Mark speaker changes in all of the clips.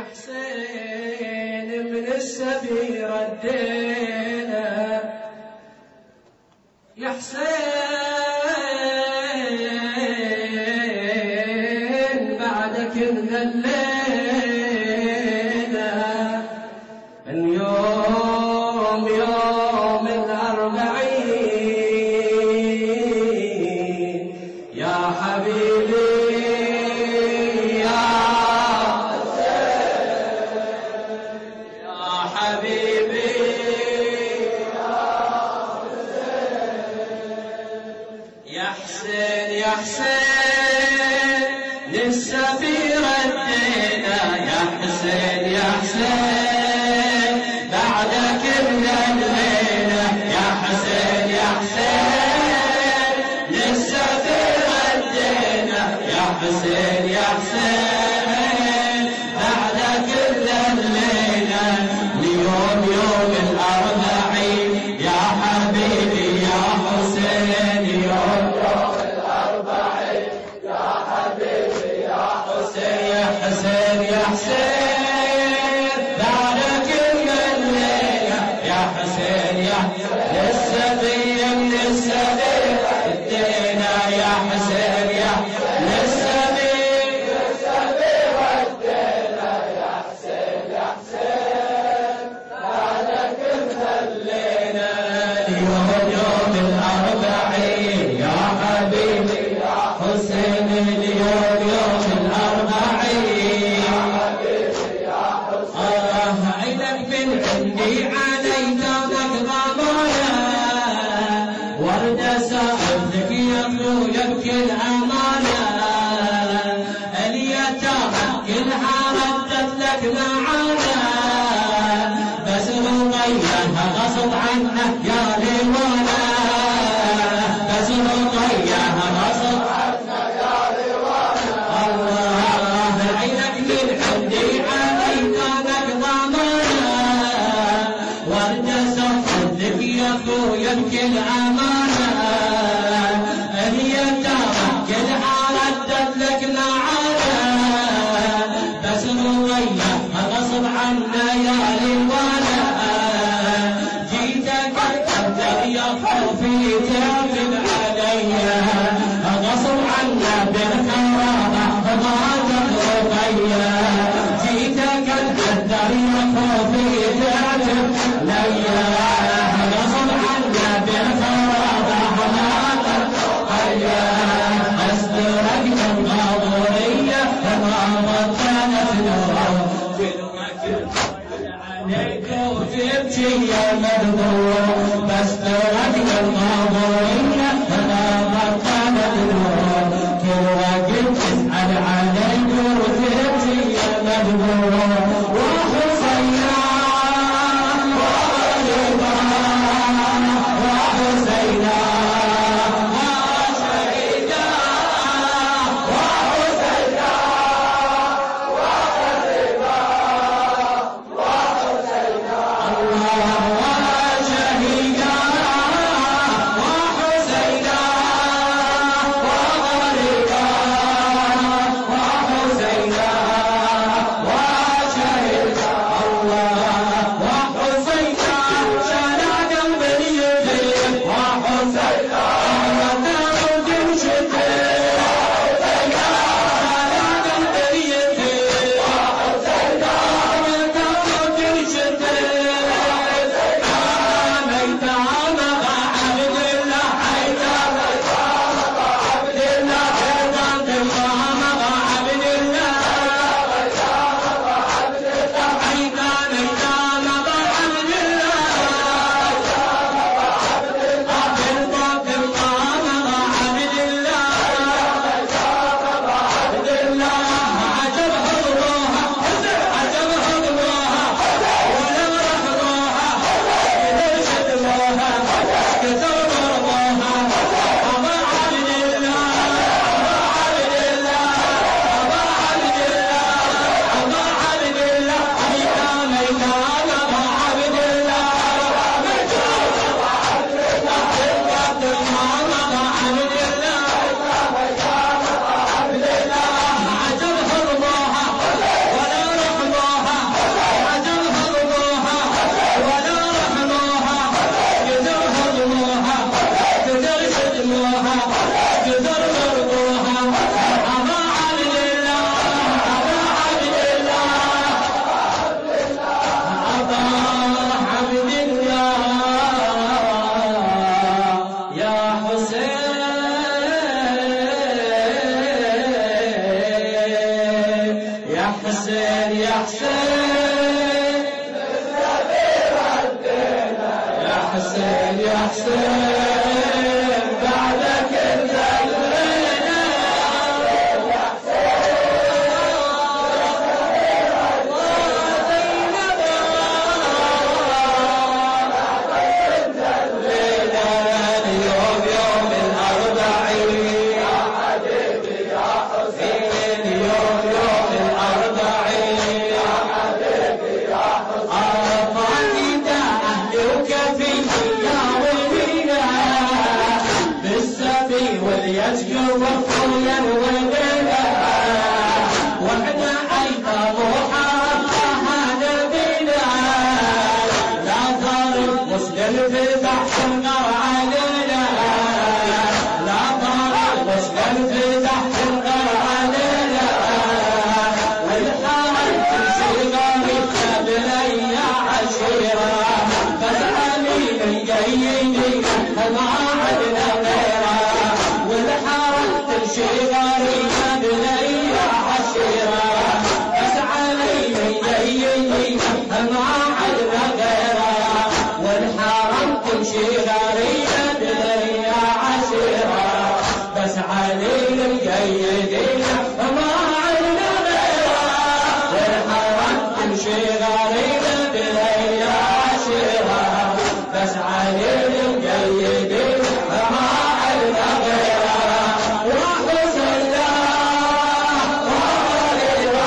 Speaker 1: حسين من السبي ردينا يا حسين بعدك انذلينا اليوم يوم الأربعين يا حبيبي يا حسين للسبي ردينا يا حسين يا حسين بعدك انذلينا يا حسين يا حسين للسبي ردينا يا حسين يا حسين بعدك انذلينا اليوم يوم الأربعين يا حبيبي يا حسين يوم يا حسين يا حسين بعدك الليلة يا حسين يا للسبي من السبي ردينا يا حسين يا للسبي ردينا يا حسين يا حسين بعدك الليلة اليوم يوم الأربعين يا حبيبي يا حسين اليوم يوم عيدك من عندي عليك ضمايا ورد سألتك يا اخويا بكل امانه اليتامى كلها ردت لك معانا بس رقيها غصب عنك يا ليوانا بس رقيها غصب عنك يا ليوانا الله عيدك من عندي عليك يا اخويا بكل امانه اليتامى كلها ردت لك معانا بس رقية غصب عنا يا ليوانا جيتك اقدر يا خوفي تعتب عليا غصب عنا بالخرابه فضاتك رقية جيتك اقدر يا خوفي تعتب عليا غصب عنا بالخرابة حماتك رقية أسترك الغاضرية الغاضة كانت نور في الوكل عليك وتبكي يا مذبور أسترك الغاضرية الغاضة كانت نور في الوكل تسأل عليك حسين يا حسين يا حسين بعدك انزلنا يا حسين يوم يوم الأربعين يا حبيبي يا حسين يوم يوم الأربعين يا حبيبي يا حسين فاتدة أهلي وكفي يا ولينا بالسبي واليسجر والطويا والغنى وحنا أيضا روحها نبينا لا ضارب مسلم في بحث النار علينا لا ضارب مسلم في بحث النار علينا والحال تمشي غريبة بلي عشيرة فاسألي من جيني ما عدنا غيره والحال تمشي غريبة بلي عشيرة فاسألي من جيني ما عدنا غيره والحرم تمشي غريبة بلي عشيرة بس علي الجيدين ما عدنا غيره والحرم تمشي غريبة بلي عشيرة بس علي الجيدين ما عدنا غيره وحسين ووليدا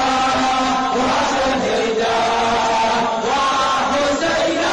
Speaker 1: وشهيدا وحسين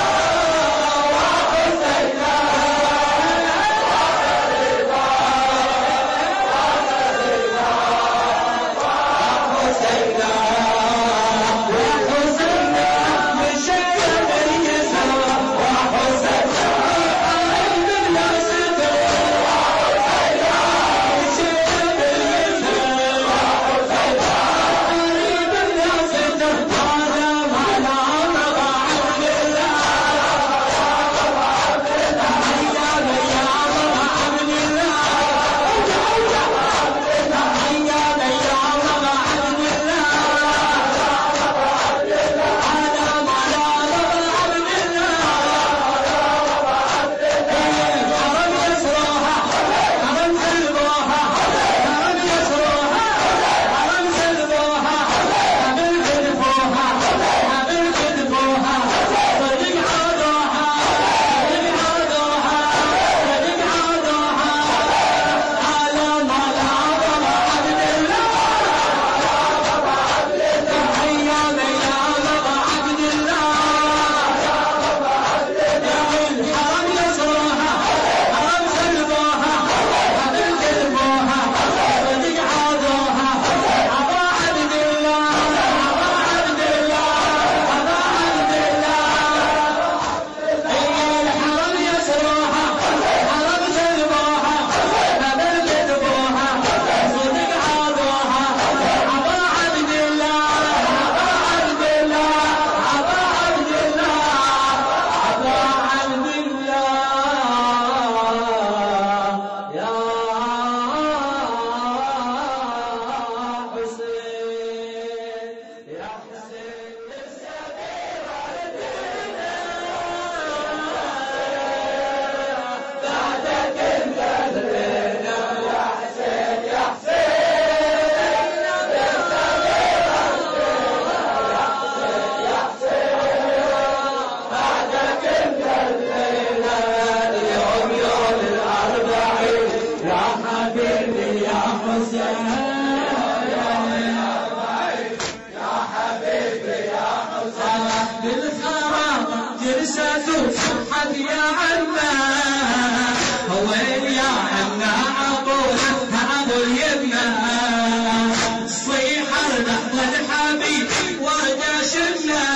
Speaker 2: جلسة صحت يا عنا وين يا عنا أبو اليمنى صيح نحو الحبيب ورجع شنا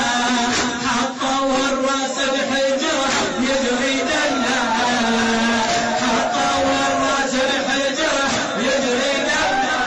Speaker 2: حطه والراس بحجره يجري دنا حطه والراس بحجره يجري دنا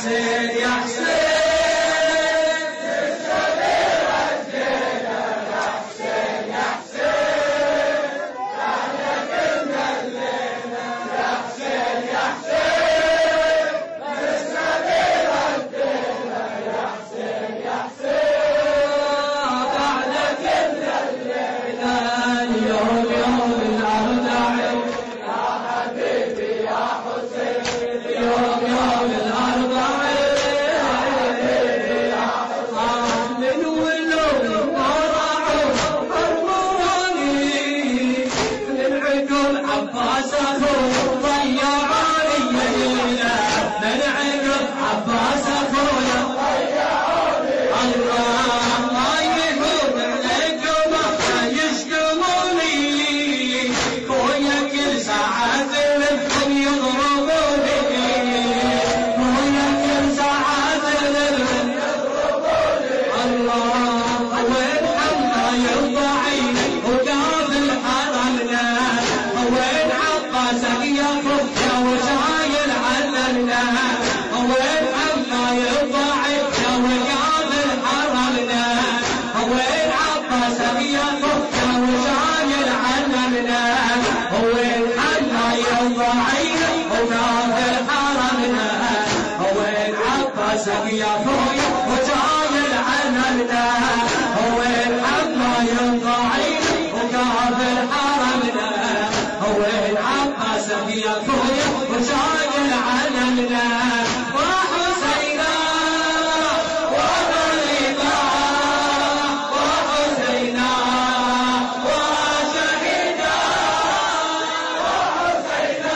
Speaker 2: حسين يا حسين
Speaker 1: يا خويا وجايل عننا هو الحق ينضعي وقابل حرمنا هو العباس يا خويا وجايل عننا وحسينا وغريبا وحسينا وشهيدا وحسينا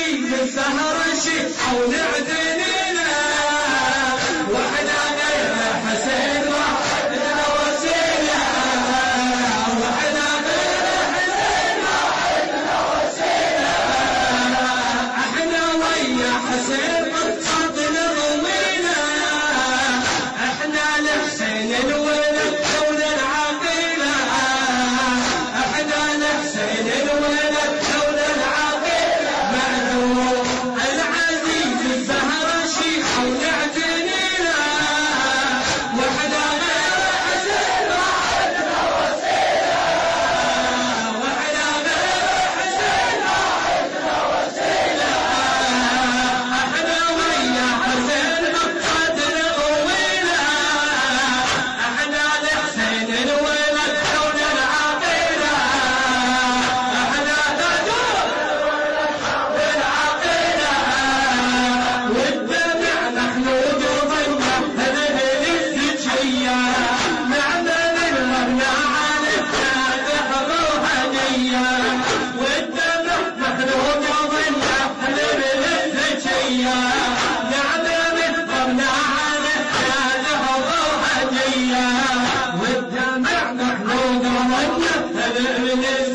Speaker 2: أو نعدنينا وإحنا غيره من